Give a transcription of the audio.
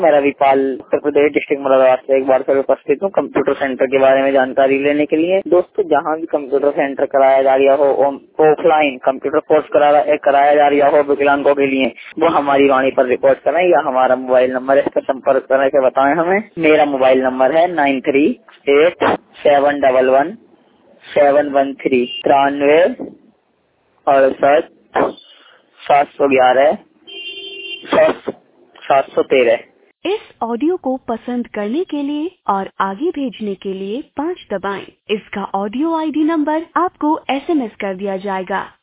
मैं रविपाल उत्तर प्रदेश डिस्ट्रिक्ट मुरादाबाद से एक बार फिर उपस्थित हूँ कंप्यूटर सेंटर के बारे में जानकारी लेने के लिए। दोस्तों, जहाँ भी कंप्यूटर सेंटर कराया जा रहा हो, ऑफलाइन कंप्यूटर कोर्स कराया जा रहा हो विकलांगों के लिए, वो हमारी वाणी पर रिपोर्ट करें या हमारा मोबाइल नंबर है, इस पर संपर्क करने के बताएं हमें। मेरा मोबाइल नंबर है 9387113713 93 711 713। इस ऑडियो को पसंद करने के लिए और आगे भेजने के लिए 5 दबाएं। इसका ऑडियो आईडी नंबर आपको SMS कर दिया जाएगा।